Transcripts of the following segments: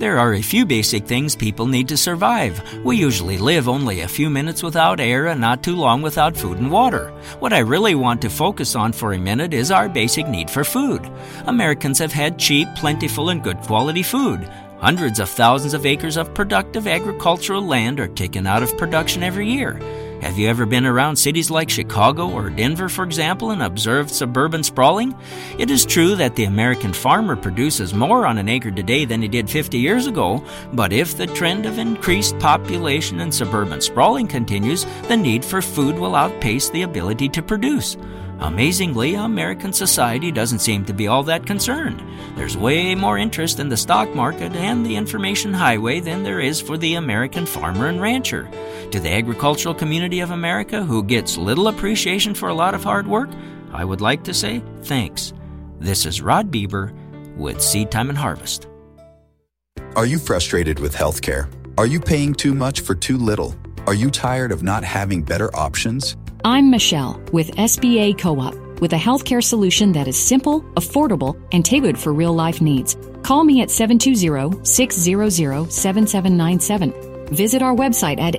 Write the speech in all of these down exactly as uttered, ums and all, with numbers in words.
There are a few basic things people need to survive. We usually live only a few minutes without air and not too long without food and water. What I really want to focus on for a minute is our basic need for food. Americans have had cheap, plentiful, and good quality food. Hundreds of thousands of acres of productive agricultural land are taken out of production every year. Have you ever been around cities like Chicago or Denver, for example, and observed suburban sprawling? It is true that the American farmer produces more on an acre today than he did fifty years ago, but if the trend of increased population and suburban sprawling continues, the need for food will outpace the ability to produce. Amazingly, American society doesn't seem to be all that concerned. There's way more interest in the stock market and the information highway than there is for the American farmer and rancher. To the agricultural community of America, who gets little appreciation for a lot of hard work, I would like to say thanks. This is Rod Bieber with Seed Time and Harvest. Are you frustrated with healthcare? Are you paying too much for too little? Are you tired of not having better options? I'm Michelle with S B A Co-op, with a healthcare solution that is simple, affordable, and tailored for real-life needs. Call me at seven two zero, six zero zero, seven seven nine seven. Visit our website at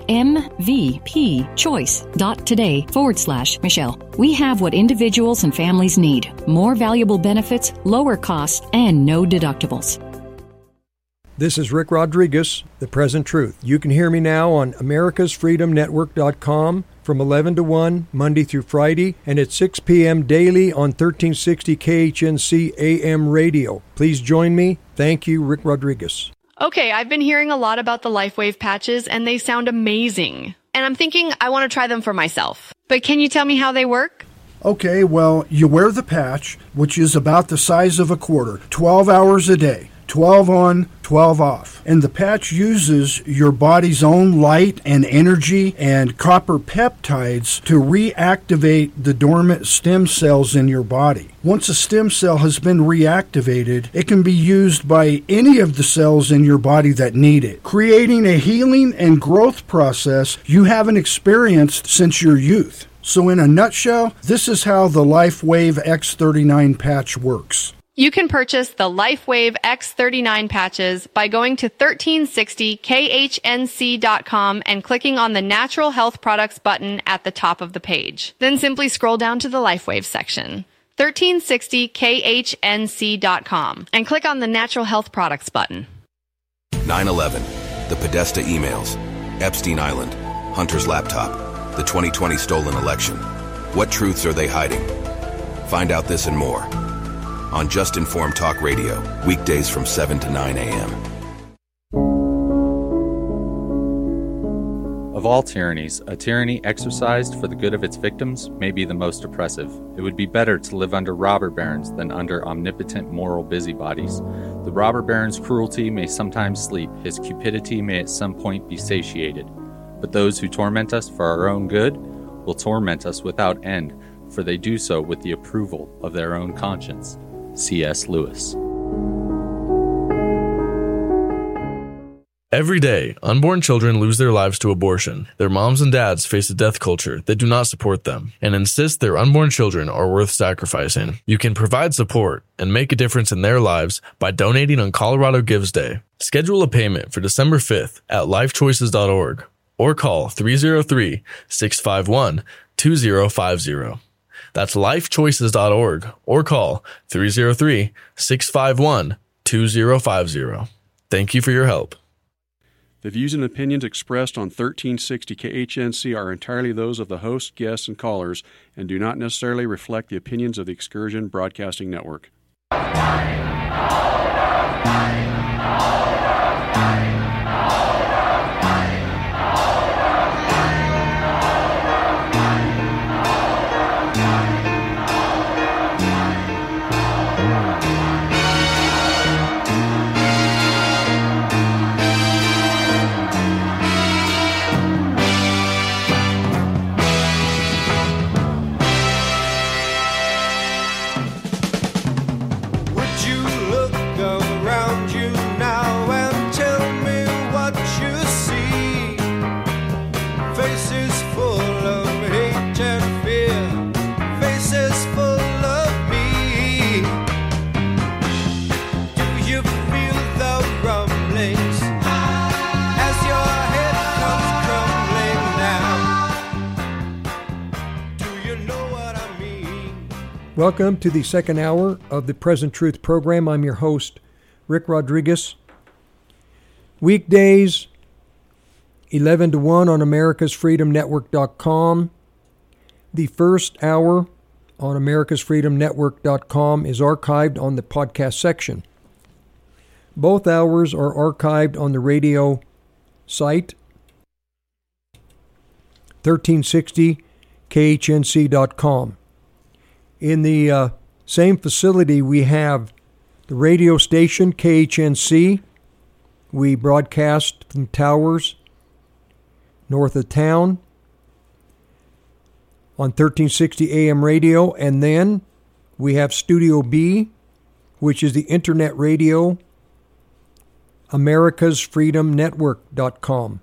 mvpchoice.today forward slash Michelle. We have what individuals and families need: more valuable benefits, lower costs, and no deductibles. This is Rick Rodriguez, The Present Truth. You can hear me now on americas freedom network dot com from eleven to one, Monday through Friday, and at six p.m. daily on thirteen sixty K H N C A M radio. Please join me. Thank you, Rick Rodriguez. Okay, I've been hearing a lot about the LifeWave patches, and they sound amazing. And I'm thinking I want to try them for myself. But can you tell me how they work? Okay, well, you wear the patch, which is about the size of a quarter, twelve hours a day. twelve on, twelve off. And the patch uses your body's own light and energy and copper peptides to reactivate the dormant stem cells in your body. Once a stem cell has been reactivated, it can be used by any of the cells in your body that need it, creating a healing and growth process you haven't experienced since your youth. So in a nutshell, this is how the LifeWave X thirty-nine patch works. You can purchase the LifeWave X thirty-nine patches by going to thirteen sixty K H N C dot com and clicking on the Natural Health Products button at the top of the page. Then simply scroll down to the LifeWave section, thirteen sixty K H N C dot com, and click on the Natural Health Products button. nine eleven, the Podesta emails, Epstein Island, Hunter's laptop, the twenty twenty stolen election. What truths are they hiding? Find out this and more on Just Informed Talk Radio, weekdays from seven to nine a.m. Of all tyrannies, a tyranny exercised for the good of its victims may be the most oppressive. It would be better to live under robber barons than under omnipotent moral busybodies. The robber baron's cruelty may sometimes sleep, his cupidity may at some point be satiated. But those who torment us for our own good will torment us without end, for they do so with the approval of their own conscience. C S Lewis. Every day, unborn children lose their lives to abortion. Their moms and dads face a death culture that do not support them and insist their unborn children are worth sacrificing. You can provide support and make a difference in their lives by donating on Colorado Gives Day. Schedule a payment for December fifth at life choices dot org or call three oh three, six five one, two oh five oh. That's life choices dot org or call three oh three, six five one, two oh five oh. Thank you for your help. The views and opinions expressed on thirteen sixty K H N C are entirely those of the host, guests, and callers and do not necessarily reflect the opinions of the Excursion Broadcasting Network. Would you Welcome to the second hour of the Present Truth program. I'm your host, Rick Rodriguez. Weekdays, eleven to one on Americas Freedom Network dot com. The first hour on Americas Freedom Network dot com is archived on the podcast section. Both hours are archived on the radio site, thirteen sixty K H N C dot com. In the uh, same facility, we have the radio station, K H N C. We broadcast from towers north of town on thirteen sixty A M radio. And then we have Studio B, which is the internet radio, Americas Freedom Network dot com.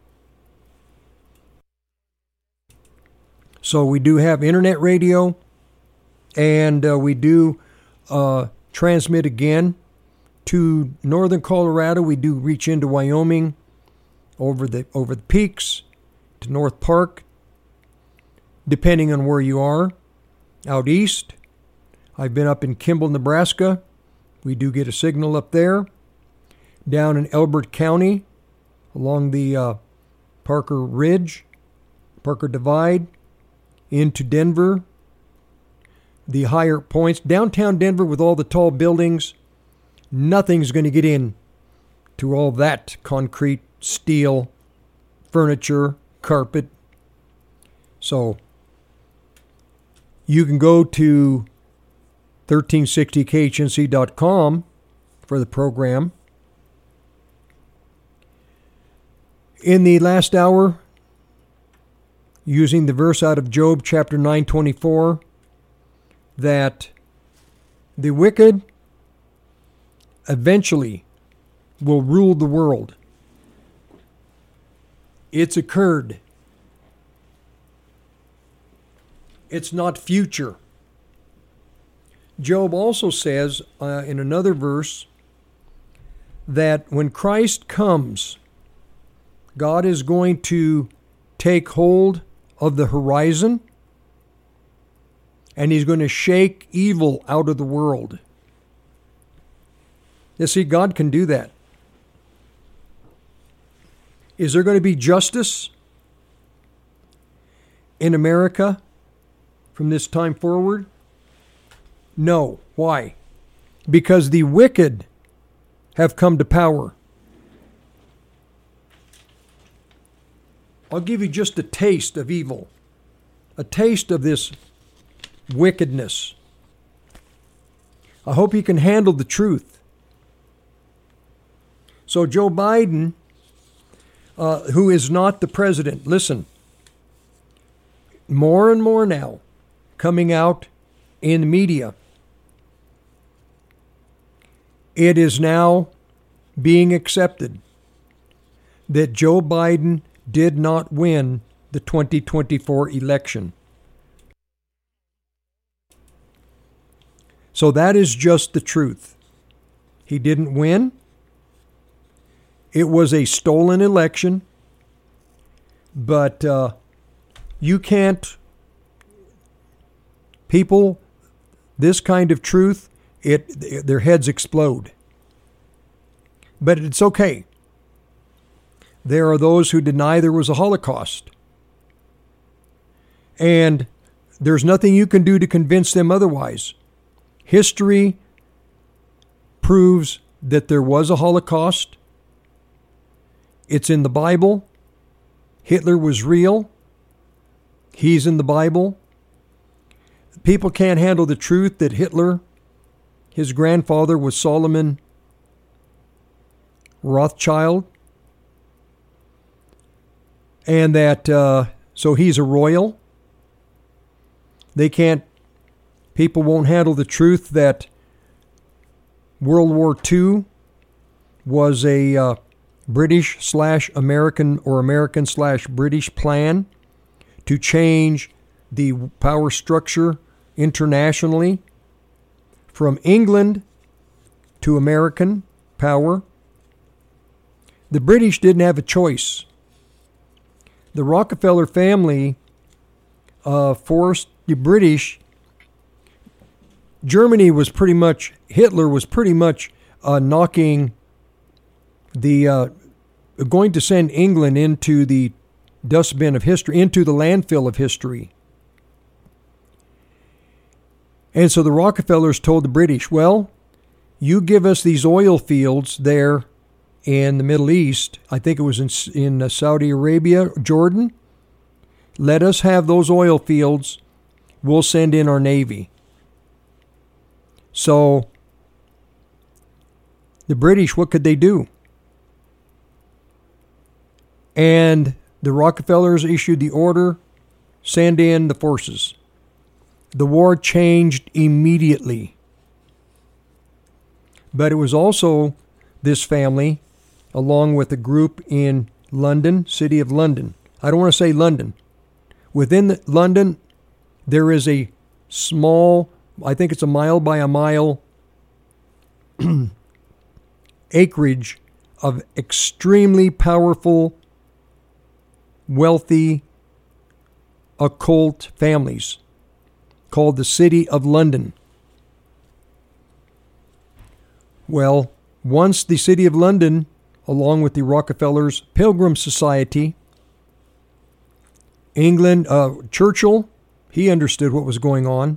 So we do have internet radio, and uh, we do uh, transmit again to northern Colorado. We do reach into Wyoming, over the over the peaks, to North Park, depending on where you are. Out east, I've been up in Kimball, Nebraska. We do get a signal up there. Down in Elbert County, along the uh, Parker Ridge, Parker Divide, into Denver, the higher points. Downtown Denver with all the tall buildings, nothing's going to get in to all that concrete, steel, furniture, carpet. So you can go to thirteen sixty K H N C dot com for the program. In the last hour, using the verse out of Job chapter nine twenty-four, that the wicked eventually will rule the world. It's occurred. It's not future. Job also says uh, in another verse that when Christ comes, God is going to take hold of the horizon, and he's going to shake evil out of the world. You see, God can do that. Is there going to be justice in America from this time forward? No. Why? Because the wicked have come to power. I'll give you just a taste of evil, a taste of this wickedness. I hope you can handle the truth. So Joe Biden, uh, who is not the president, listen, more and more now coming out in the media, it is now being accepted that Joe Biden did not win the twenty twenty-four election. So that is just the truth. He didn't win. It was a stolen election. But uh, you can't, people, this kind of truth, it their heads explode. But it's okay. There are those who deny there was a Holocaust. And there's nothing you can do to convince them otherwise. History proves that there was a Holocaust. It's in the Bible. Hitler was real. He's in the Bible. People can't handle the truth that Hitler, his grandfather was Solomon Rothschild. And that, uh, so he's a royal. They can't, people won't handle the truth that World War Two was a uh, British slash American or American slash British plan to change the power structure internationally from England to American power. The British didn't have a choice. The Rockefeller family uh, forced the British Germany was pretty much, Hitler was pretty much uh, knocking the, uh, going to send England into the dustbin of history, into the landfill of history. And so the Rockefellers told the British, well, you give us these oil fields there in the Middle East. I think it was in, in Saudi Arabia, Jordan. Let us have those oil fields. We'll send in our Navy. So the British, what could they do? And the Rockefellers issued the order, send in the forces. The war changed immediately. But it was also this family, along with a group in London, City of London. I don't want to say London. Within the, London, there is a small, I think it's a mile by a mile acreage of extremely powerful, wealthy, occult families called the City of London. Well, once the City of London, along with the Rockefellers Pilgrim Society, England, uh, Churchill, he understood what was going on.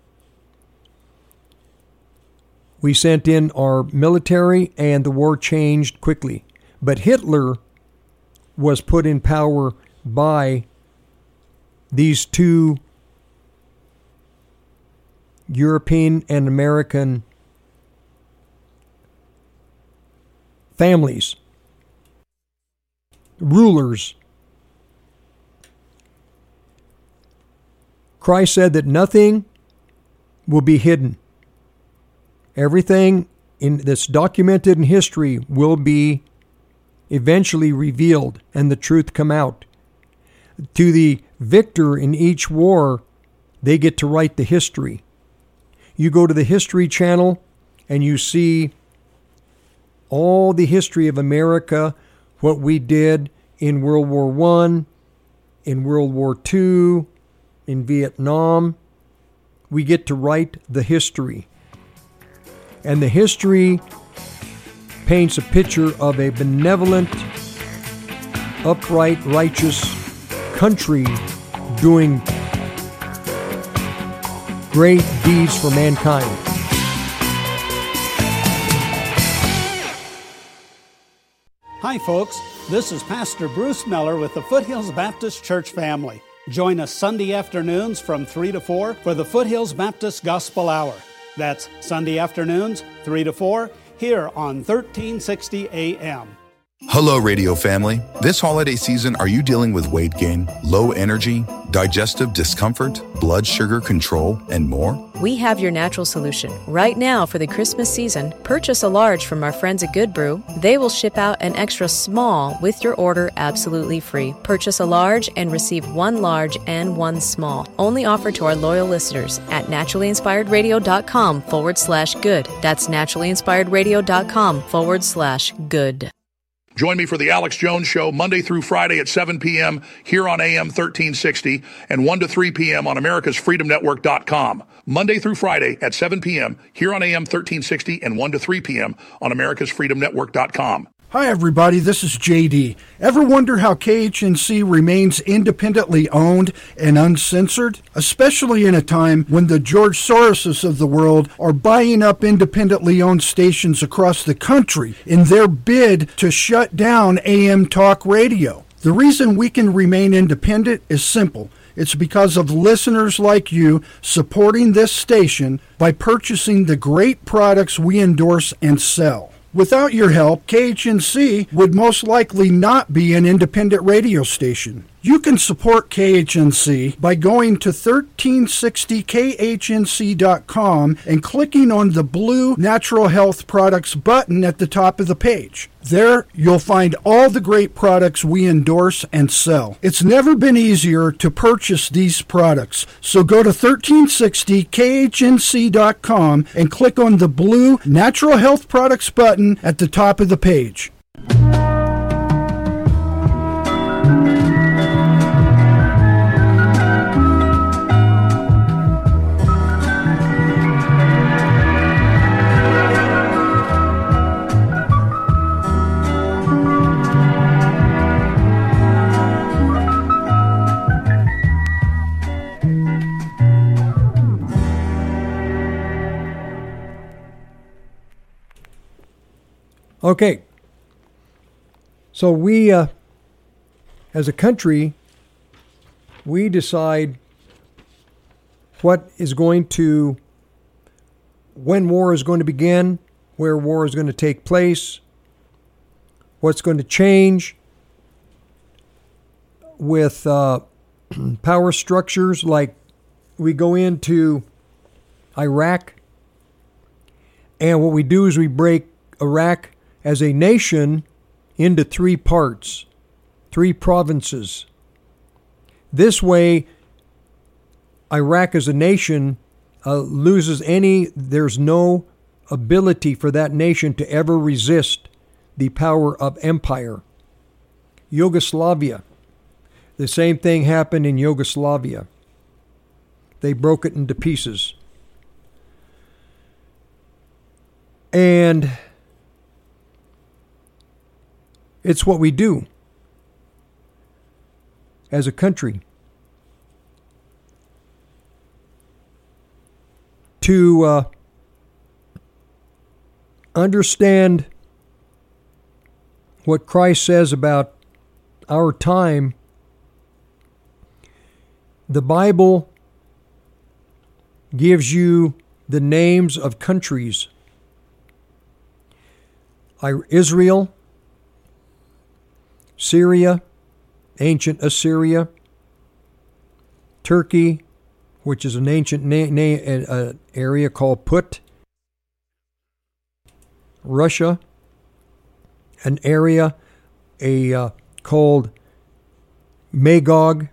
We sent in our military and the war changed quickly. But Hitler was put in power by these two European and American families, rulers. Christ said that nothing will be hidden. Everything in that's documented in history will be eventually revealed and the truth come out. To the victor in each war, they get to write the history. You go to the History Channel and you see all the history of America, what we did in World War One, in World War Two, in Vietnam. We get to write the history. And the history paints a picture of a benevolent, upright, righteous country doing great deeds for mankind. Hi, folks. This is Pastor Bruce Miller with the Foothills Baptist Church family. Join us Sunday afternoons from three to four for the Foothills Baptist Gospel Hour. That's Sunday afternoons, three to four, here on thirteen sixty A M. Hello, radio family. This holiday season, are you dealing with weight gain, low energy, digestive discomfort, blood sugar control, and more? We have your natural solution. Right now, for the Christmas season, purchase a large from our friends at Good Brew. They will ship out an extra small with your order absolutely free. Purchase a large and receive one large and one small. Only offered to our loyal listeners at naturallyinspiredradio.com forward slash good. That's naturallyinspiredradio.com forward slash good. Join me for the Alex Jones Show Monday through Friday at seven p.m. here on A M thirteen sixty and one to three p.m. on americas freedom network dot com. Monday through Friday at seven p.m. here on A M thirteen sixty and one to three p.m. on americas freedom network dot com. Hi, everybody. This is J D. Ever wonder how K H N C remains independently owned and uncensored? Especially in a time when the George Soroses of the world are buying up independently owned stations across the country in their bid to shut down A M talk radio. The reason we can remain independent is simple. It's because of listeners like you supporting this station by purchasing the great products we endorse and sell. Without your help, K H N C would most likely not be an independent radio station. You can support K H N C by going to thirteen sixty K H N C dot com and clicking on the blue Natural Health Products button at the top of the page. There, you'll find all the great products we endorse and sell. It's never been easier to purchase these products, so go to thirteen sixty K H N C dot com and click on the blue Natural Health Products button at the top of the page. Okay. So we, uh, as a country, we decide what is going to, when war is going to begin, where war is going to take place, what's going to change with uh, power structures. Like we go into Iraq, and what we do is we break Iraq as a nation into three parts, three provinces. This way, Iraq as a nation uh, loses any, there's no ability for that nation to ever resist the power of empire. Yugoslavia, the same thing happened in Yugoslavia. They broke it into pieces. And it's what we do as a country to uh, understand what Christ says about our time. The Bible gives you the names of countries. Israel, Syria, ancient Assyria, Turkey, which is an ancient na- na- uh, area called Put, Russia, an area a uh, called Magog.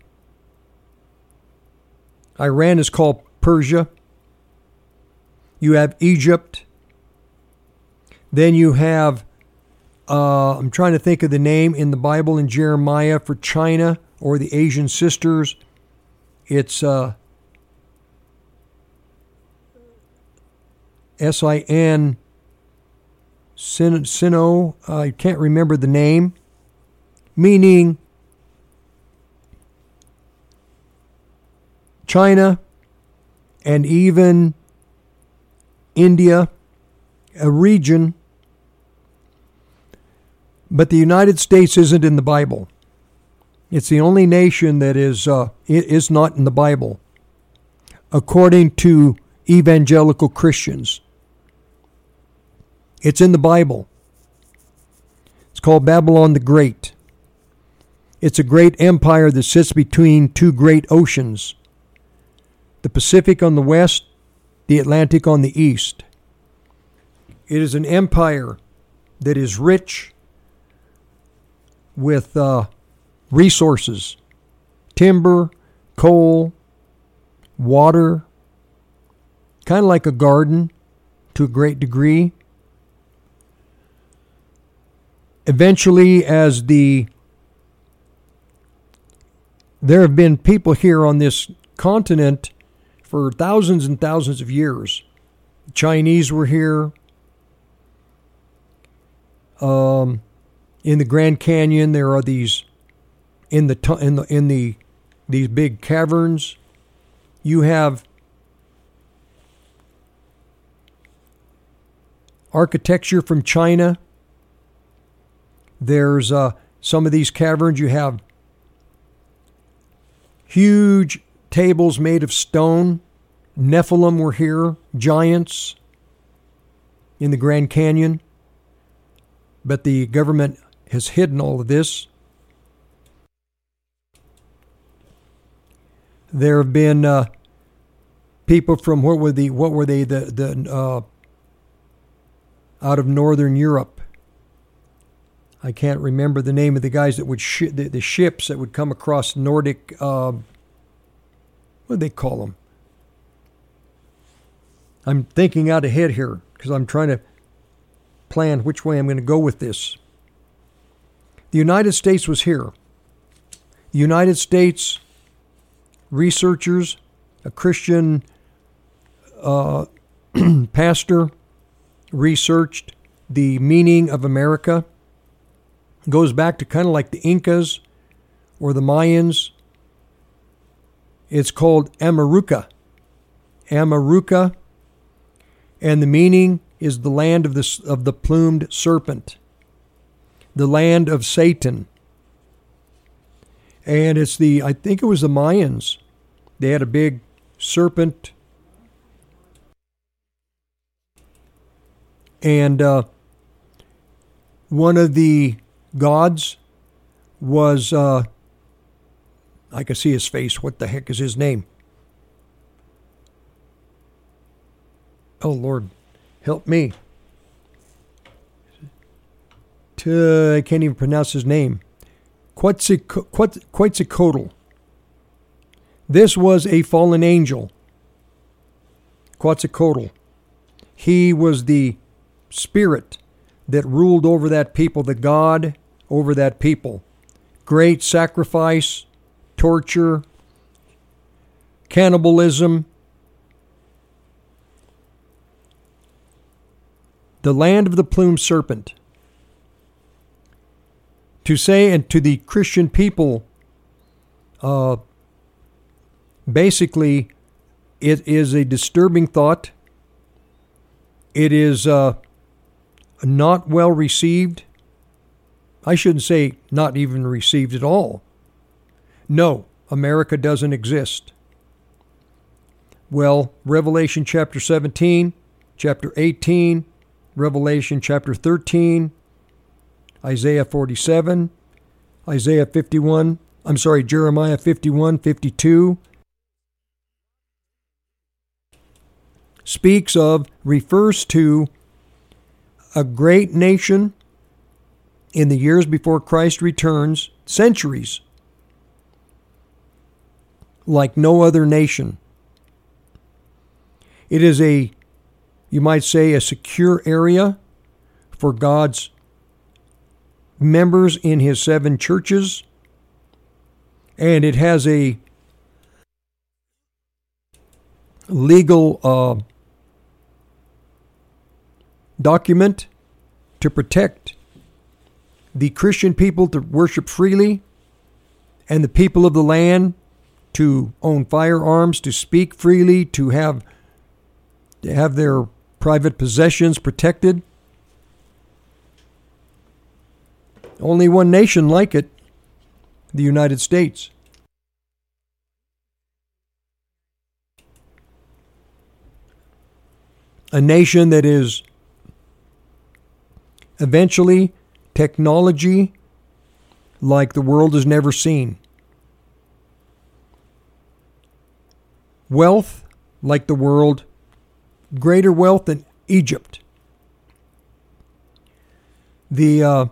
Iran is called Persia. You have Egypt. Then you have, uh, I'm trying to think of the name in the Bible in Jeremiah for China or the Asian sisters. It's uh, S I N, Sin, Sino, I can't remember the name, meaning China and even India, a region. But the United States isn't in the Bible. It's the only nation that is uh, is not in the Bible, according to evangelical Christians. It's in the Bible. It's called Babylon the Great. It's a great empire that sits between two great oceans, the Pacific on the west, the Atlantic on the east. It is an empire that is rich with uh, resources, timber, coal, water, kind of like a garden to a great degree. Eventually, as the there have been people here on this continent for thousands and thousands of years. The Chinese were here. Um, in the Grand Canyon, there are these in the in the in the these big caverns. You have architecture from China. There's uh, some of these caverns. You have huge tables made of stone. Nephilim were here, giants in the Grand Canyon. But the government has hidden all of this. There have been uh, people from what were the what were they the the uh, out of Northern Europe. I can't remember the name of the guys that would sh- the, the ships that would come across Nordic. Uh, what do they call them? I'm thinking out ahead here because I'm trying to plan which way I'm going to go with this. The United States was here. The United States researchers, a Christian uh, pastor, researched the meaning of America. It goes back to kind of like the Incas or the Mayans. It's called Amaruca. Amaruca. And the meaning is the land of the, of the plumed serpent. the land of Satan. And it's the, I think it was the Mayans. They had a big serpent. And uh, one of the gods was, uh, I can see his face. What the heck is his name? Oh, Lord, help me. To, I can't even pronounce his name. Quetzalcoatl. This was a fallen angel. Quetzalcoatl. He was the spirit that ruled over that people, the god over that people. Great sacrifice, torture, cannibalism. The land of the plumed serpent. To say, and to the Christian people, uh, basically, it is a disturbing thought. It is uh, not well received. I shouldn't say not even received at all. No, America doesn't exist. Well, Revelation chapter seventeen, chapter eighteen, Revelation chapter thirteen, Isaiah forty-seven, Isaiah fifty-one, I'm sorry, Jeremiah fifty-one, fifty-two, speaks of, refers to a great nation in the years before Christ returns, centuries, like no other nation. It is a, you might say, a secure area for God's members in his seven churches, and it has a legal uh, document to protect the Christian people to worship freely and the people of the land to own firearms, to speak freely, to have to have their private possessions protected. Only one nation like it, the United States. A nation that is eventually technology like the world has never seen. Wealth like the world, greater wealth than Egypt. The uh,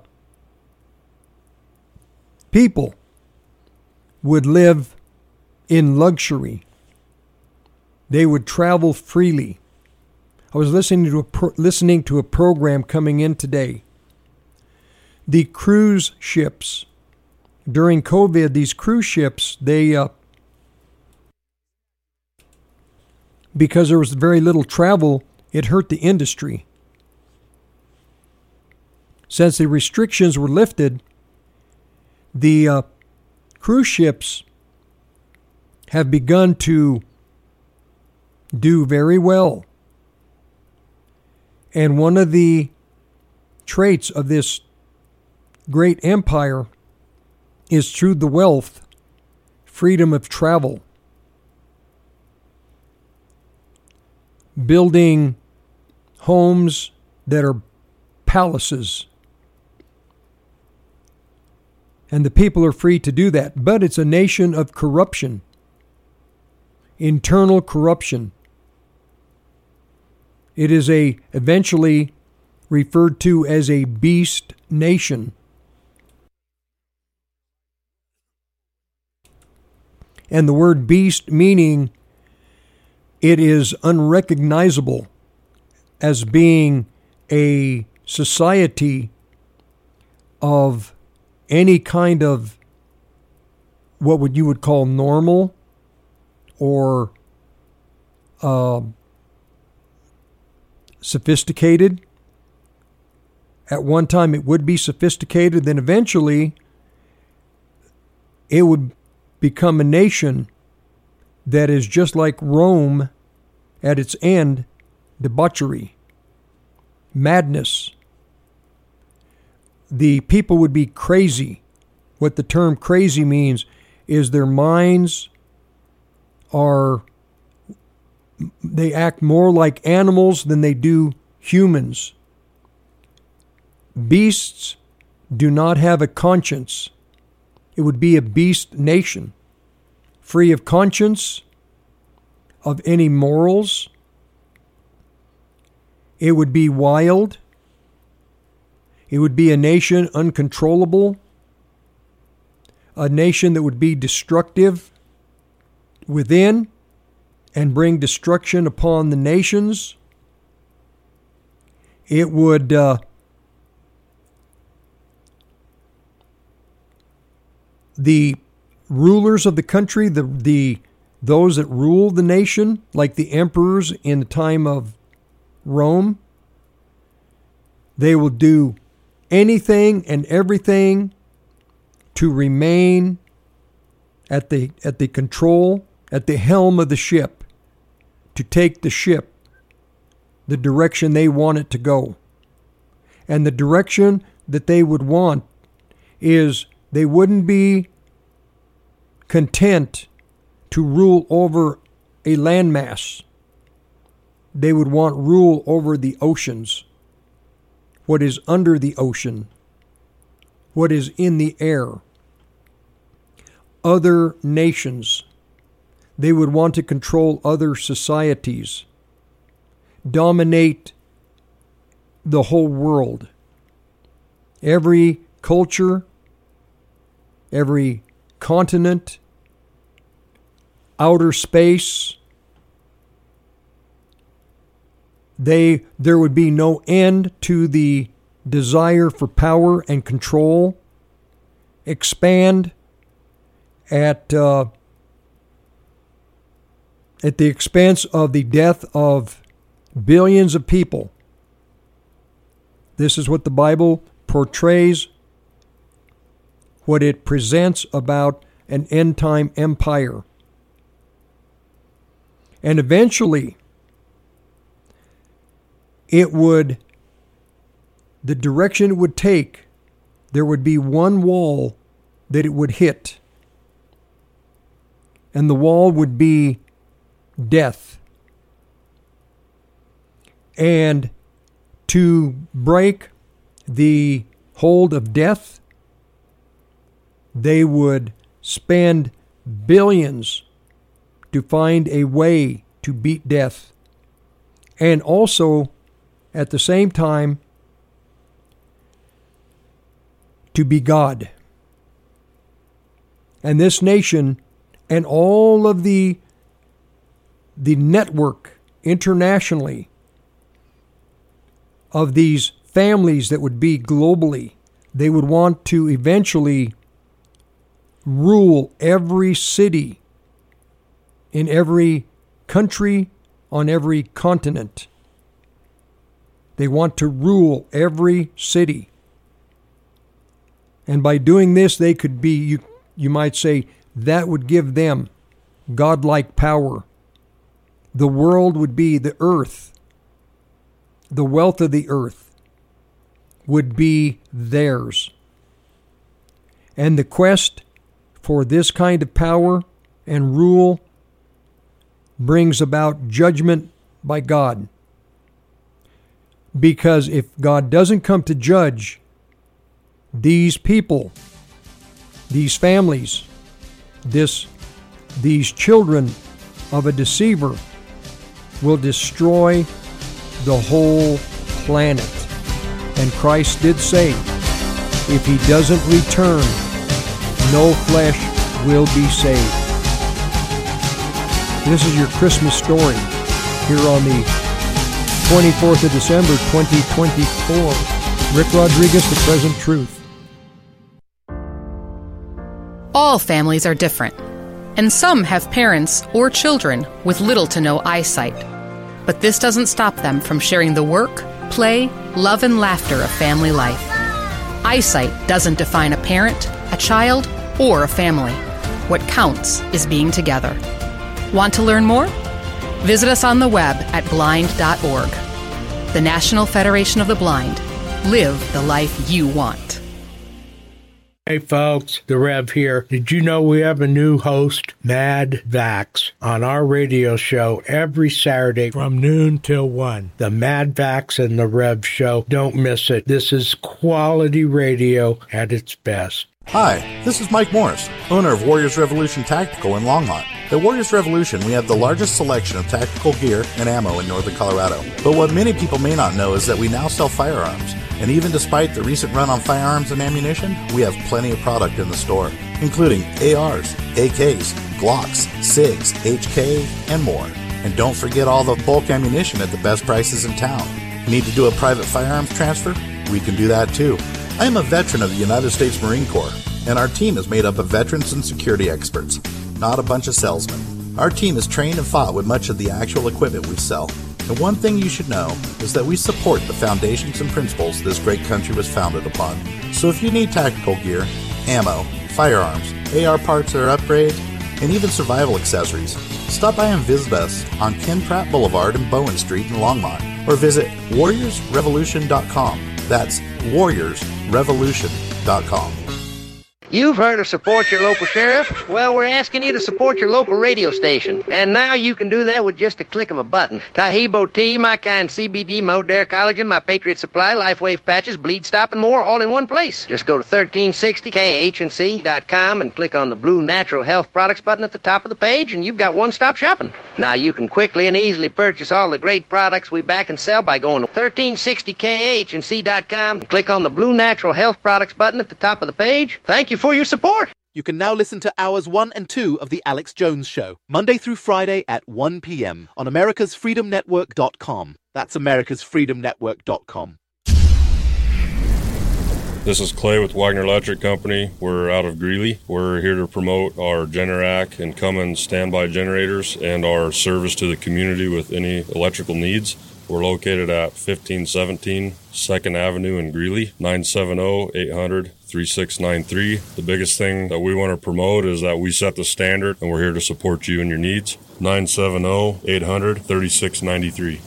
people would live in luxury. They would travel freely. I was listening to a pro- listening to a program coming in today. The cruise ships, during COVID, these cruise ships, they uh, because there was very little travel, it hurt the industry. Since the restrictions were lifted, the uh, cruise ships have begun to do very well. And one of the traits of this great empire is through the wealth, freedom of travel. Building homes that are palaces. And the people are free to do that. But it's a nation of corruption. Internal corruption. It is a eventually referred to as a beast nation. And the word beast meaning it is unrecognizable as being a society of any kind of what would you would call normal or uh, sophisticated. At one time it would be sophisticated, then eventually it would become a nation that is just like Rome at its end, debauchery, madness. the people would be crazy. What the term crazy means is their minds are, they act more like animals than they do humans. Beasts do not have a conscience. It would be a beast nation, free of conscience, of any morals. It would be wild. It would be a nation uncontrollable, a nation that would be destructive within and bring destruction upon the nations. It would uh, the rulers of the country, the the those that rule the nation, like the emperors in the time of Rome, they will do anything and everything to remain at the at the control, at the helm of the ship, to take the ship the direction they want it to go. And the direction that they would want is they wouldn't be content to rule over a landmass. They would want rule over the oceans, what is under the ocean, what is in the air. Other nations. They would want to control other societies, dominate the whole world. Every culture, every continent, outer space, they there would be no end to the desire for power and control, expand at uh, at the expense of the death of billions of people. This is what the Bible portrays, what it presents about an end-time empire. And eventually, it would, the direction it would take, there would be one wall that it would hit. And the wall would be death. And to break the hold of death, they would spend billions to find a way to beat death. And also, at the same time, to be God. And this nation and all of the the network internationally of these families that would be globally, they would want to eventually rule every city in every country on every continent. They want to rule every city. And by doing this, they could be, you, you might say, that would give them godlike power. The world would be the earth. The wealth of the earth would be theirs. And the quest for this kind of power and rule brings about judgment by God. Because if God doesn't come to judge, these people, these families, this, these children of a deceiver will destroy the whole planet. And Christ did say, if he doesn't return, no flesh will be saved. This is your Christmas story here on the twenty-fourth of December, twenty twenty-four. Rick Rodriguez, The Present Truth. All families are different, and some have parents or children with little to no eyesight. But this doesn't stop them from sharing the work, play, love, and laughter of family life. Eyesight doesn't define a parent, a child, or a family. What counts is being together. Want to learn more? Visit us on the web at blind dot org. The National Federation of the Blind. Live the life you want. Hey folks, the Rev here. Did you know we have a new host, Mad Vax, on our radio show every Saturday from noon till one? The Mad Vax and the Rev show. Don't miss it. This is quality radio at its best. Hi, this is Mike Morris, owner of Warriors Revolution Tactical in Longmont. At Warriors Revolution, we have the largest selection of tactical gear and ammo in northern Colorado. But what many people may not know is that we now sell firearms. And even despite the recent run on firearms and ammunition, we have plenty of product in the store, including A Rs, A Ks, Glocks, SIGs, H K, and more. And don't forget all the bulk ammunition at the best prices in town. Need to do a private firearms transfer? We can do that too. I am a veteran of the United States Marine Corps, and our team is made up of veterans and security experts, not a bunch of salesmen. Our team is trained and fought with much of the actual equipment we sell. And one thing you should know is that we support the foundations and principles this great country was founded upon. So if you need tactical gear, ammo, firearms, A R parts or upgrades, and even survival accessories, stop by and visit us on Ken Pratt Boulevard and Bowen Street in Longmont, or visit warriors revolution dot com. That's warriors revolution dot com. You've heard of support your local sheriff? Well, we're asking you to support your local radio station. And now you can do that with just a click of a button. Tahibo tea, my kind C B D, Modere Collagen, my Patriot Supply, LifeWave patches, Bleed Stop, and more, all in one place. Just go to thirteen sixty K H N C dot com and click on the blue Natural Health Products button at the top of the page, and you've got one-stop shopping. Now you can quickly and easily purchase all the great products we back and sell by going to thirteen sixty K H N C dot com and click on the blue Natural Health Products button at the top of the page. Thank you for your support. You can now listen to hours one and two of The Alex Jones Show, Monday through Friday at one p.m. on americas freedom network dot com. That's americas freedom network dot com. This is Clay with Wagner Electric Company. We're out of Greeley. We're here to promote our Generac and Cummins standby generators and our service to the community with any electrical needs. We're located at fifteen seventeen second Avenue in Greeley, nine seven zero, eight hundred, three six nine three. The biggest thing that we want to promote is that we set the standard, and we're here to support you and your needs. nine seven zero, eight hundred, three six nine three.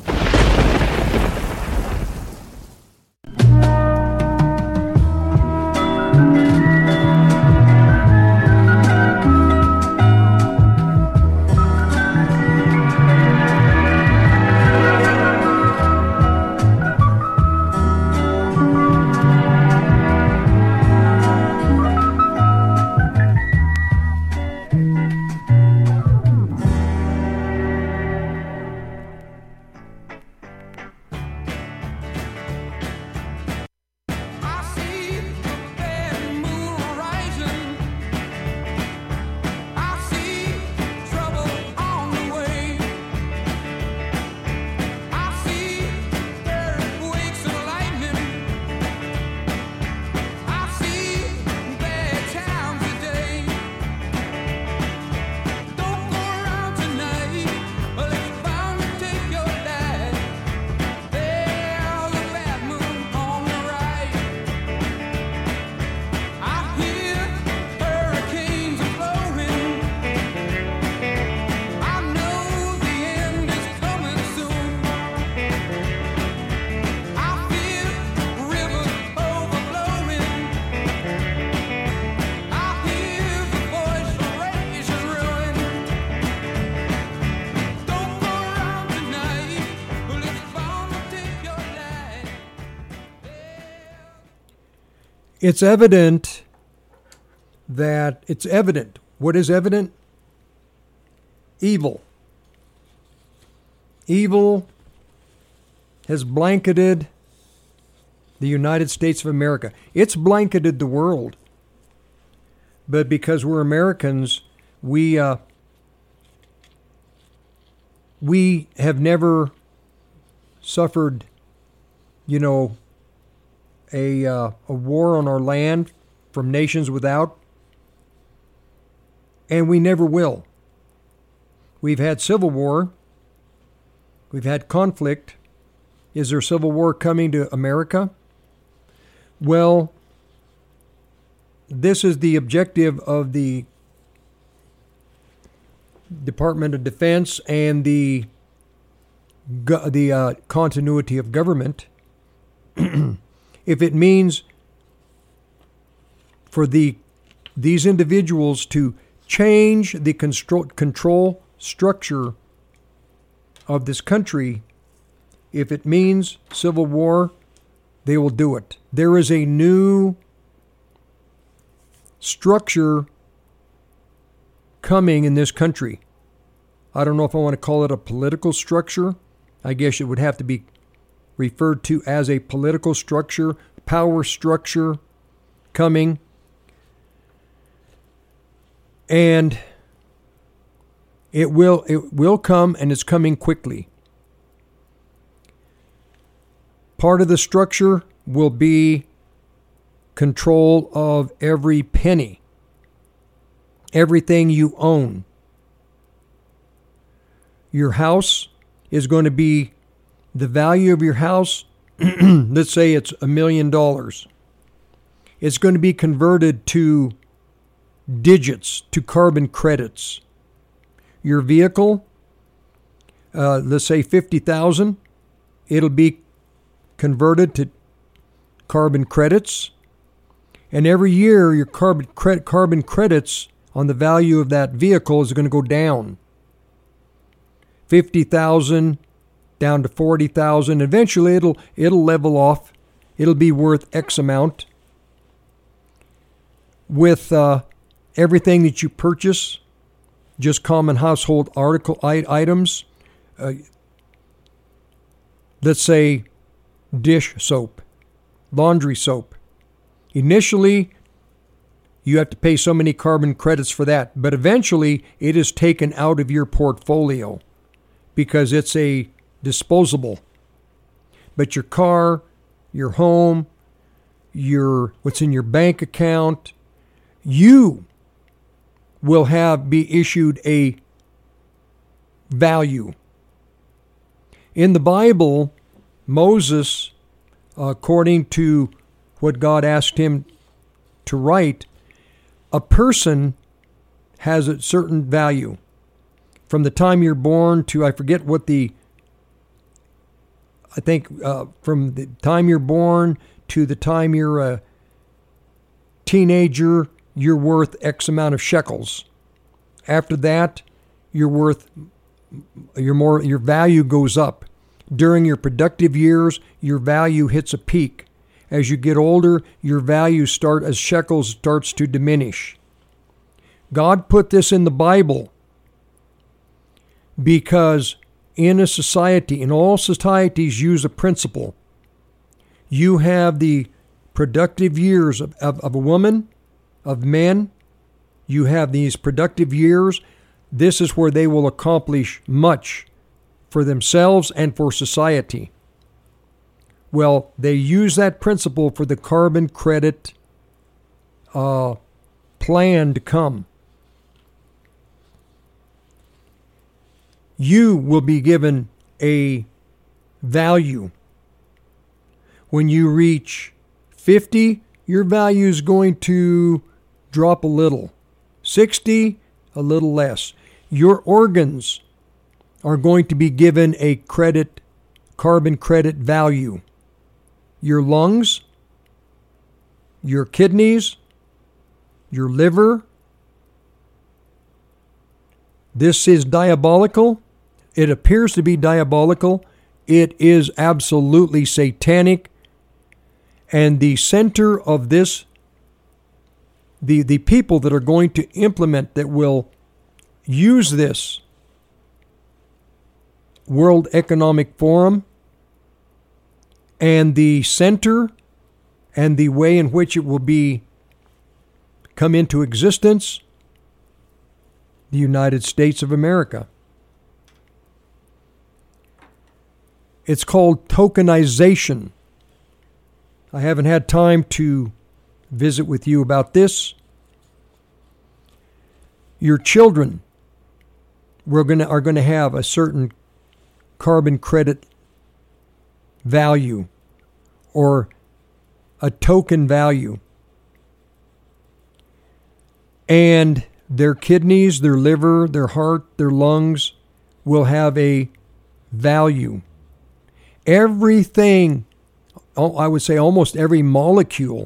It's evident that it's evident. What is evident? Evil. Evil has blanketed the United States of America. It's blanketed the world. But because we're Americans, we uh, we have never suffered, you know, a uh, a war on our land from nations without, and we never will. We've had civil war. We've had conflict. Is there civil war coming to America? Well, this is the objective of the Department of Defense and the the uh, continuity of government. if it means for the these individuals to change the control, control structure of this country, if it means civil war, they will do it. There is a new structure coming in this country. I don't know if I want to call it a political structure. I guess it would have to be referred to as a political structure, power structure coming. And it will it will come, and it's coming quickly. Part of the structure will be control of every penny, everything you own. Your house is going to be the value of your house. Let's say it's a million dollars. It's going to be converted to digits, to carbon credits. Your vehicle, uh, let's say fifty thousand, it'll be converted to carbon credits. And every year, your carbon cre- carbon credits on the value of that vehicle is going to go down. fifty thousand down to forty thousand. Eventually, it'll it'll level off. It'll be worth X amount. With uh, everything that you purchase, just common household article items, uh, let's say dish soap, laundry soap. Initially, you have to pay so many carbon credits for that, but eventually it is taken out of your portfolio because it's a disposable. But your car, your home, your what's in your bank account, you will have be issued a value. In the Bible, Moses, according to what God asked him to write, a person has a certain value. From the time you're born to, I forget what the, I think uh, from the time you're born to the time you're a teenager, you're worth X amount of shekels. After that, you're worth, your more, your value goes up. During your productive years, your value hits a peak. As you get older, your value start as shekels starts to diminish. God put this in the Bible because in a society, in all societies use a principle. You have the productive years of, of, of a woman, of men. You have these productive years. This is where they will accomplish much for themselves and for society. Well, they use that principle for the carbon credit uh, plan to come. You will be given a value. When you reach fifty, your value is going to drop a little. sixty, a little less. Your organs are going to be given a credit, carbon credit value. Your lungs, your kidneys, your liver. This is diabolical. It appears to be diabolical. It is absolutely satanic. And the center of this, the, the people that are going to implement, that will use this, World Economic Forum, and the center and the way in which it will be come into existence, the United States of America. It's called tokenization. I haven't had time to visit with you about this. Your children we're gonna are going to have a certain carbon credit value or a token value. And their kidneys, their liver, their heart, their lungs will have a value. Everything I would say almost every molecule.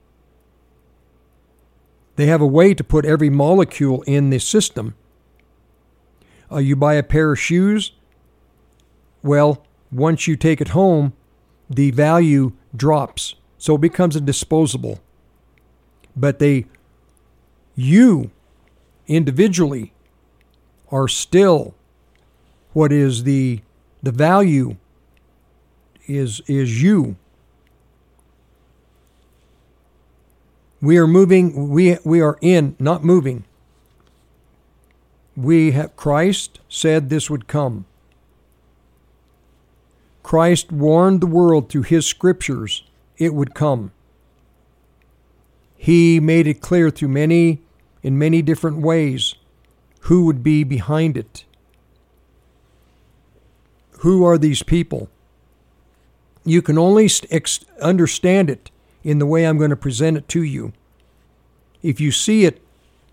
They have a way to put every molecule in the system. Uh, you buy a pair of shoes, well, once you take it home, the value drops. So it becomes a disposable. But they, you individually are still what is the the value is is you. We are moving, we we are in, not moving. We have, Christ said this would come. Christ warned the world through his scriptures it would come. He made it clear through many, in many different ways, who would be behind it. Who are these people? You can only ex- understand it in the way I'm going to present it to you. If you see it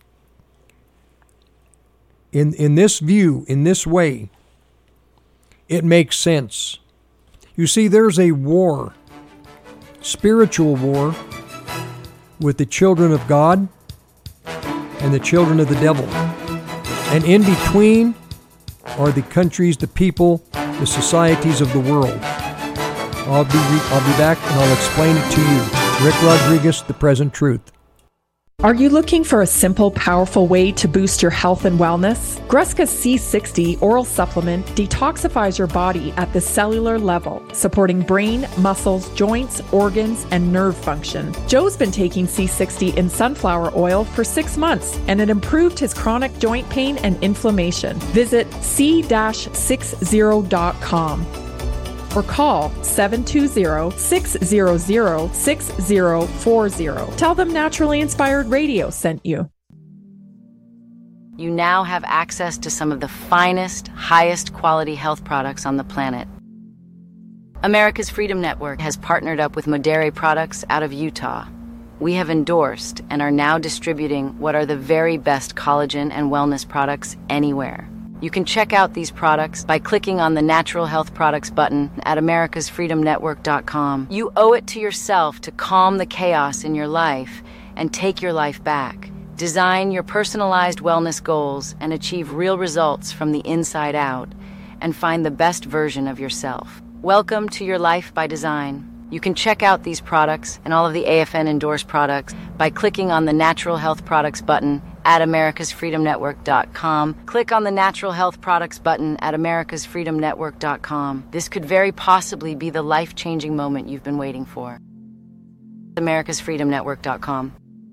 in, in this view, in this way, it makes sense. You see, there's a war, spiritual war, with the children of God and the children of the devil. And in between are the countries, the people, the societies of the world. I'll be, I'll be back and I'll explain it to you. Rick Rodriguez, The Present Truth. Are you looking for a simple, powerful way to boost your health and wellness? Gresca C sixty oral supplement detoxifies your body at the cellular level, supporting brain, muscles, joints, organs, and nerve function. Joe's been taking C sixty in sunflower oil for six months, and it improved his chronic joint pain and inflammation. Visit c sixty dot com. or call seven two zero, six zero zero, six zero four zero. Tell them Naturally Inspired Radio sent you. You now have access to some of the finest, highest quality health products on the planet. America's Freedom Network has partnered up with Modere Products out of Utah. We have endorsed and are now distributing what are the very best collagen and wellness products anywhere. You can check out these products by clicking on the Natural Health Products button at americas freedom network dot com. You owe it to yourself to calm the chaos in your life and take your life back. Design your personalized wellness goals and achieve real results from the inside out, and find the best version of yourself. Welcome to your life by design. You can check out these products and all of the A F N endorsed products by clicking on the Natural Health Products button at americas freedom network dot com. Click on the Natural Health Products button at americas freedom network dot com. This could very possibly be the life-changing moment you've been waiting for. americas freedom network dot com.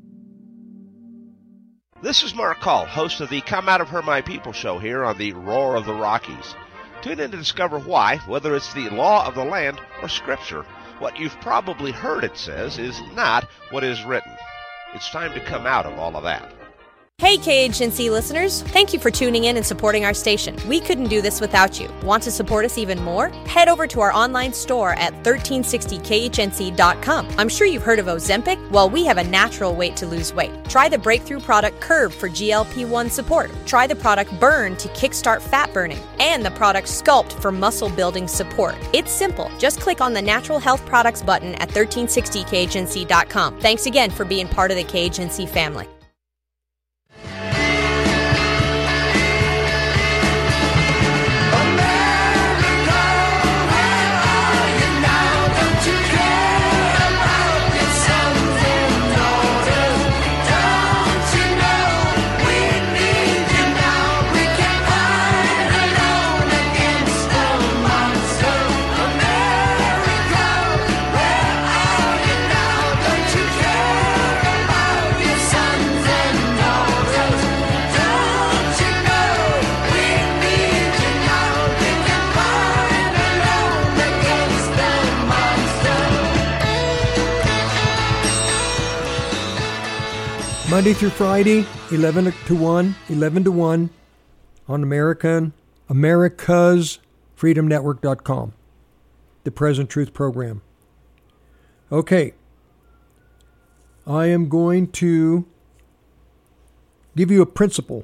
This is Mark Call, host of the Come Out of Her My People show here on the Roar of the Rockies. Tune in to discover why, whether it's the law of the land or scripture, what you've probably heard it says is not what is written. It's time to come out of all of that. Hey K H N C listeners, thank you for tuning in and supporting our station. We couldn't do this without you. Want to support us even more? Head over to our online store at thirteen sixty K H N C dot com. I'm sure you've heard of Ozempic. Well, we have a natural way to lose weight. Try the breakthrough product Curve for G L P one support. Try the product Burn to kickstart fat burning. And the product Sculpt for muscle building support. It's simple. Just click on the Natural Health Products button at thirteen sixty K H N C dot com. Thanks again for being part of the K H N C family. Monday through Friday, eleven to one, eleven to one on American, americas freedom network dot com, the Present Truth program. Okay, I am going to give you a principle.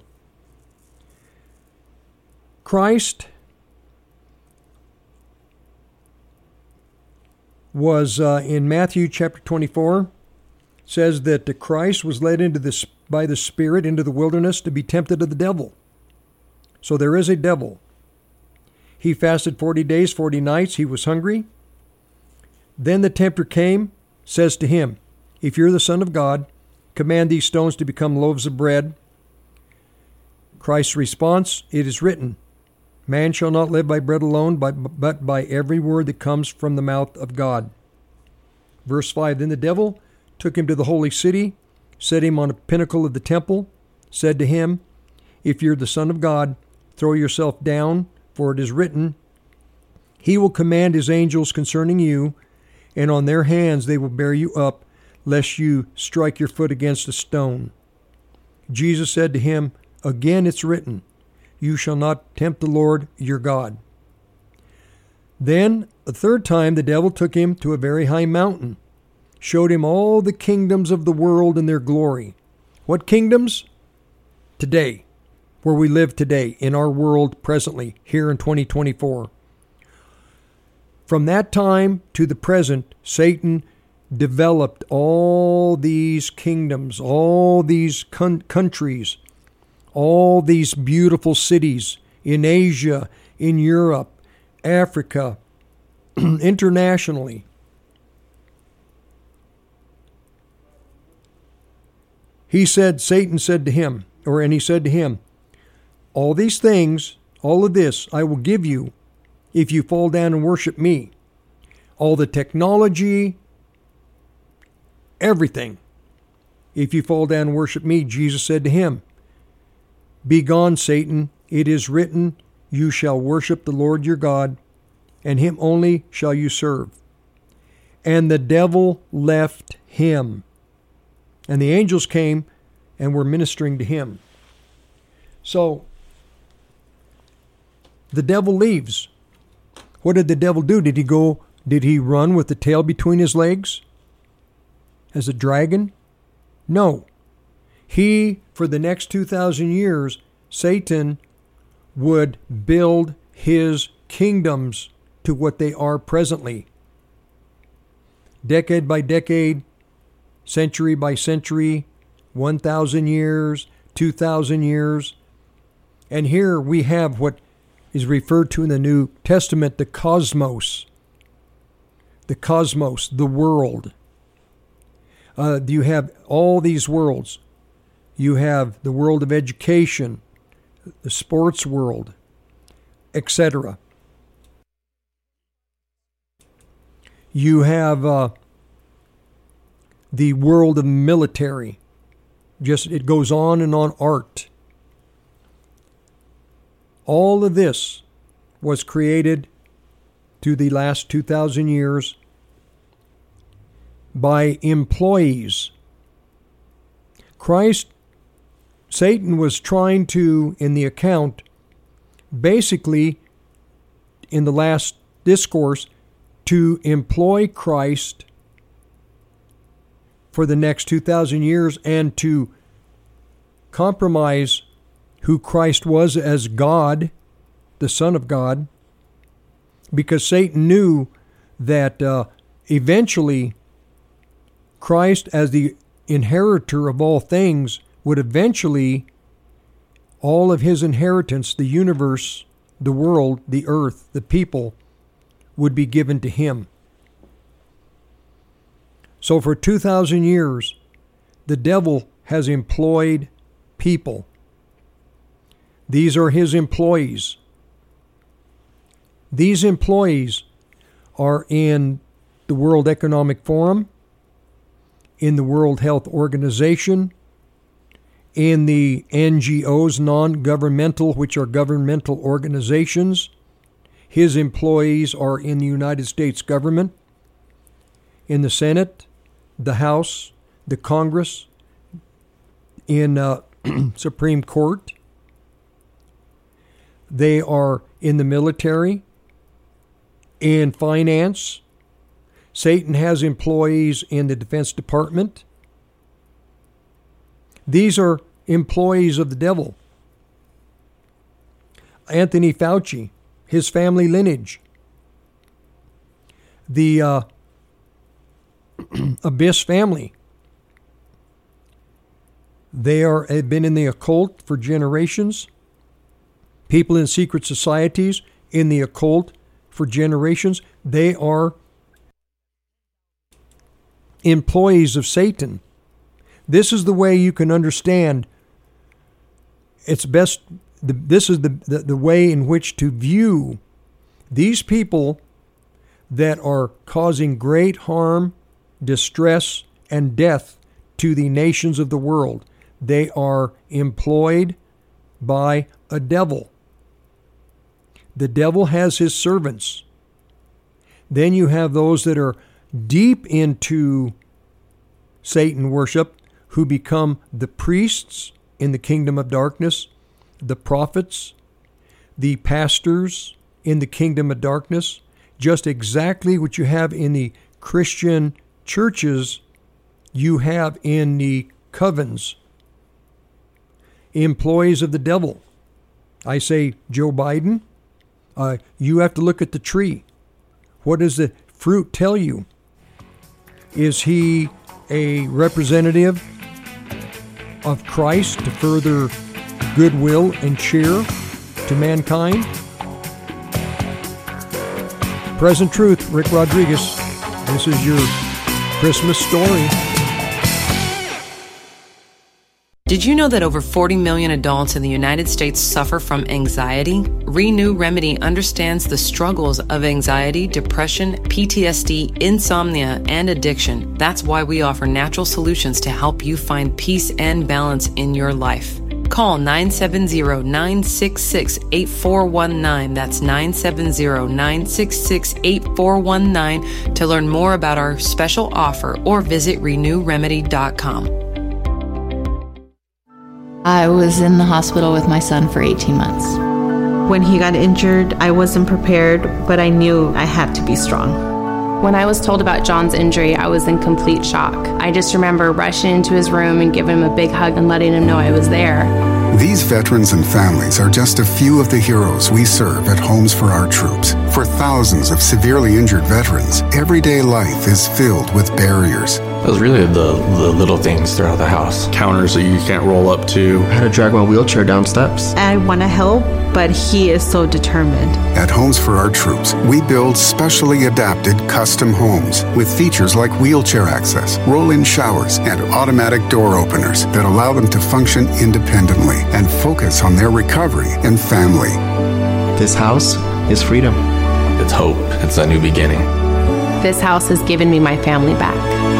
Christ was uh, in Matthew chapter twenty-four, says that the Christ was led into this by the Spirit into the wilderness to be tempted of the devil. So there is a devil. He fasted forty days, forty nights. He was hungry. Then the tempter came, says to him, if you're the Son of God, command these stones to become loaves of bread. Christ's response, it is written, man shall not live by bread alone, but by every word that comes from the mouth of God. Verse five, then the devil took him to the holy city, set him on a pinnacle of the temple, said to him, if you're the Son of God, throw yourself down, for it is written, he will command his angels concerning you, and on their hands they will bear you up, lest you strike your foot against a stone. Jesus said to him, again it's written, you shall not tempt the Lord your God. Then a third time the devil took him to a very high mountain, showed him all the kingdoms of the world and their glory. What kingdoms? Today, where we live today, in our world presently, here in twenty twenty-four. From that time to the present, Satan developed all these kingdoms, all these con- countries, all these beautiful cities in Asia, in Europe, Africa, internationally. He said, Satan said to him, or and he said to him, all these things, all of this I will give you if you fall down and worship me. All the technology, everything. If you fall down and worship me, Jesus said to him, begone, Satan, it is written, you shall worship the Lord your God, and him only shall you serve. And the devil left him. And the angels came and were ministering to him. So, the devil leaves. What did the devil do? Did he go, did he run with the tail between his legs as a dragon? No. He, for the next two thousand years, Satan would build his kingdoms to what they are presently. Decade by decade, century by century, one thousand years, two thousand years. And here we have what is referred to in the New Testament, the cosmos. The cosmos, the world. Uh, you have all these worlds. You have the world of education, the sports world, et cetera. You have uh, the world of military. Just it goes on and on. Art. All of this was created through the last two thousand years by employees. Christ, Satan was trying to, in the account, basically, in the last discourse, to employ Christ for the next two thousand years and to compromise who Christ was as God, the Son of God, because Satan knew that uh, eventually Christ, as the inheritor of all things, would eventually, all of his inheritance, the universe, the world, the earth, the people, would be given to him. So for two thousand years, the devil has employed people. These are his employees. These employees are in the World Economic Forum, in the World Health Organization, in the N G Os, non-governmental, which are governmental organizations. His employees are in the United States government, in the Senate, the House, the Congress, in uh, Supreme Court. They are in the military, in finance. Satan has employees in the Defense Department. These are employees of the devil. Anthony Fauci, his family lineage. The uh, Abyss family. They are have been in the occult for generations. People in secret societies in the occult for generations. They are employees of Satan. This is the way you can understand. It's best. The, this is the, the the way in which to view these people that are causing great harm, distress, and death to the nations of the world. They are employed by a devil. The devil has his servants. Then you have those that are deep into Satan worship, who become the priests in the kingdom of darkness, the prophets, the pastors in the kingdom of darkness, just exactly what you have in the Christian churches, you have in the covens. Employees of the devil. I say Joe Biden, uh, you have to look at the tree. What does the fruit tell you? Is he a representative of Christ to further goodwill and cheer to mankind? Present Truth, Rick Rodriguez. This is your Christmas story. Did you know that over forty million adults in the United States suffer from anxiety? Renew Remedy understands the struggles of anxiety, depression, P T S D, insomnia, and addiction. That's why we offer natural solutions to help you find peace and balance in your life. Call nine seven zero, nine six six, eight four one nine. That's nine seven zero, nine six six, eight four one nine to learn more about our special offer or visit renew remedy dot com. I was in the hospital with my son for eighteen months. When he got injured, I wasn't prepared, but I knew I had to be strong. When I was told about John's injury, I was in complete shock. I just remember rushing into his room and giving him a big hug and letting him know I was there. These veterans and families are just a few of the heroes we serve at Homes for Our Troops. For thousands of severely injured veterans, everyday life is filled with barriers. It was really the, the little things throughout the house. Counters that you can't roll up to. I had to drag my wheelchair down steps. I want to help, but he is so determined. At Homes for Our Troops, we build specially adapted custom homes with features like wheelchair access, roll-in showers, and automatic door openers that allow them to function independently and focus on their recovery and family. This house is freedom. It's hope. It's a new beginning. This house has given me my family back.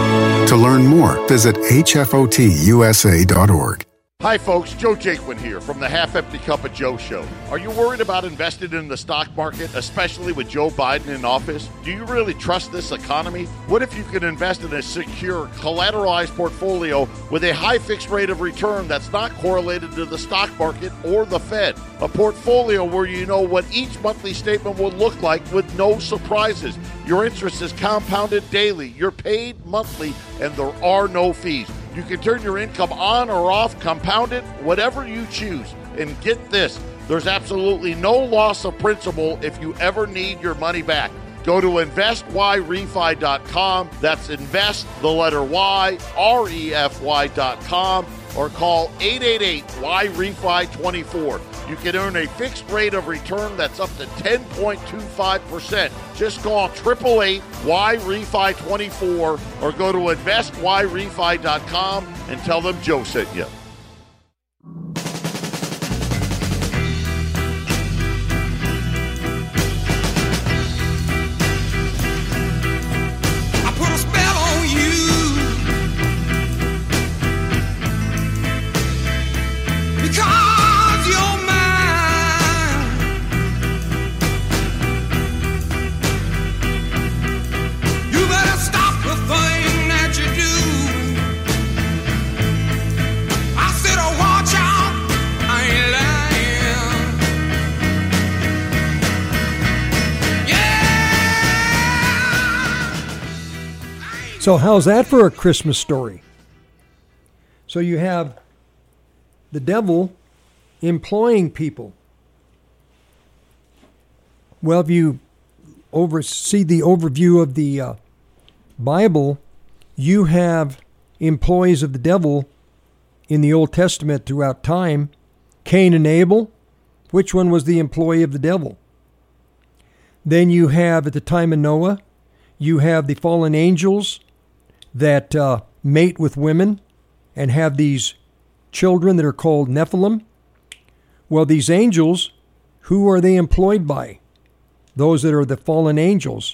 To learn more, visit H F O T U S A dot org. Hi folks, Joe Jaquin here from the Half Empty Cup of Joe show. Are you worried about investing in the stock market, especially with Joe Biden in office? Do you really trust this economy? What if you could invest in a secure, collateralized portfolio with a high fixed rate of return that's not correlated to the stock market or the Fed? A portfolio where you know what each monthly statement will look like with no surprises. Your interest is compounded daily, you're paid monthly, and there are no fees. You can turn your income on or off, compound it, whatever you choose. And get this, there's absolutely no loss of principal if you ever need your money back. Go to invest y refi dot com. That's invest, the letter Y, R E F Y dot com, or call eight eight eight Y refi twenty-four. You can earn a fixed rate of return that's up to ten point two five percent. Just call eight eight eight Y refi twenty-four or go to invest y refi dot com and tell them Joe sent you. So how's that for a Christmas story? So you have the devil employing people. Well, if you over see the overview of the uh, Bible, you have employees of the devil in the Old Testament throughout time. Cain and Abel, which one was the employee of the devil? Then you have, at the time of Noah, you have the fallen angels that uh, mate with women and have these children that are called Nephilim. Well, these angels, who are they employed by? Those that are the fallen angels.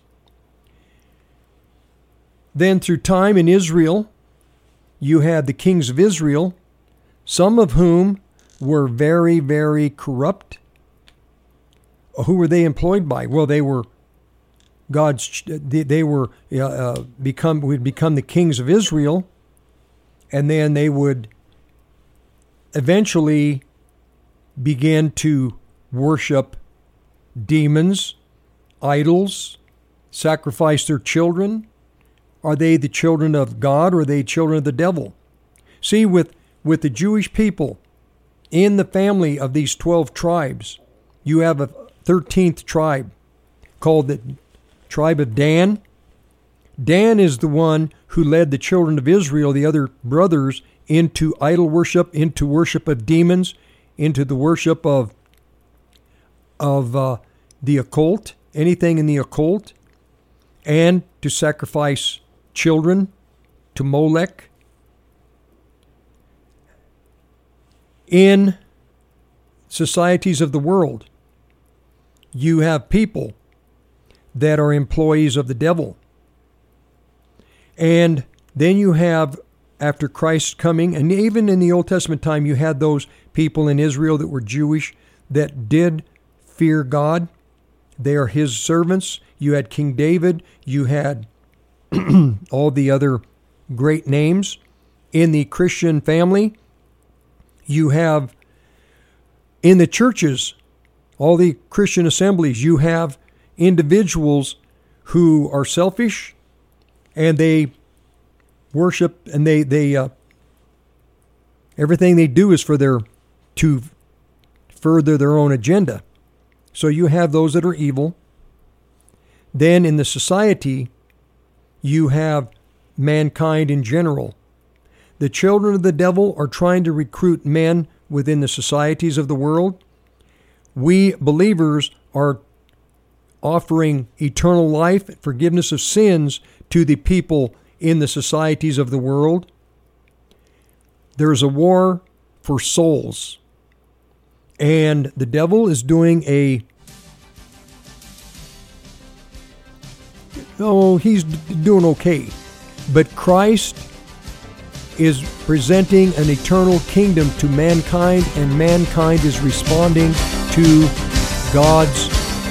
Then through time in Israel, you had the kings of Israel, some of whom were very, very corrupt. Who were they employed by? Well, they were God's. They, they were uh, become would become the kings of Israel, and then they would eventually begin to worship demons, idols, sacrifice their children. Are they the children of God or are they children of the devil? See, with with the Jewish people in the family of these twelve tribes, you have a thirteenth tribe called the tribe of Dan. Dan is the one who led the children of Israel, the other brothers, into idol worship, into worship of demons, into the worship of of uh, the occult, anything in the occult, and to sacrifice children to Molech. In societies of the world, you have people that are employees of the devil. And then you have, after Christ's coming, and even in the Old Testament time, you had those people in Israel that were Jewish that did fear God. They are his servants. You had King David. You had all the other great names. In the Christian family, you have, in the churches, all the Christian assemblies, you have individuals who are selfish and they worship and they, they uh, everything they do is for their, to further their own agenda. So you have those that are evil. Then in the society, you have mankind in general. The children of the devil are trying to recruit men within the societies of the world. We believers are offering eternal life, forgiveness of sins to the people in the societies of the world. There's a war for souls. And the devil is doing a Oh, he's doing okay. But Christ is presenting an eternal kingdom to mankind, and mankind is responding to God's,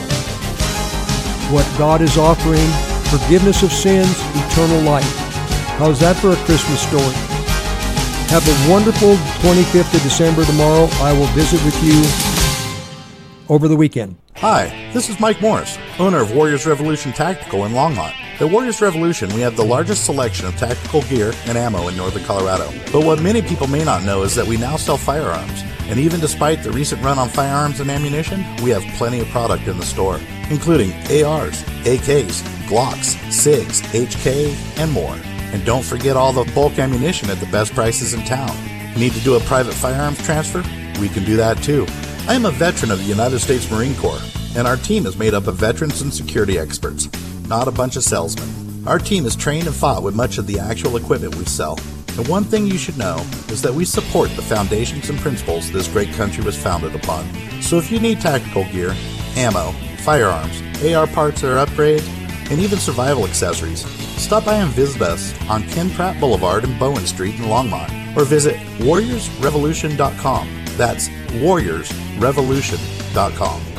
what God is offering, forgiveness of sins, eternal life. How's that for a Christmas story? Have a wonderful twenty-fifth of December tomorrow. I will visit with you over the weekend. Hi, this is Mike Morris, owner of Warriors Revolution Tactical in Longmont. At Warriors Revolution, we have the largest selection of tactical gear and ammo in northern Colorado. But what many people may not know is that we now sell firearms. And even despite the recent run on firearms and ammunition, we have plenty of product in the store, including A Rs, A Ks, Glocks, SIGs, H K, and more. And don't forget all the bulk ammunition at the best prices in town. Need to do a private firearms transfer? We can do that too. I am a veteran of the United States Marine Corps, and our team is made up of veterans and security experts, not a bunch of salesmen. Our team is trained and fought with much of the actual equipment we sell. And one thing you should know is that we support the foundations and principles this great country was founded upon. So if you need tactical gear, ammo, firearms, A R parts or upgrades, and even survival accessories, stop by and visit us on Ken Pratt Boulevard and Bowen Street in Longmont, or visit warriors revolution dot com. That's warriors revolution dot com.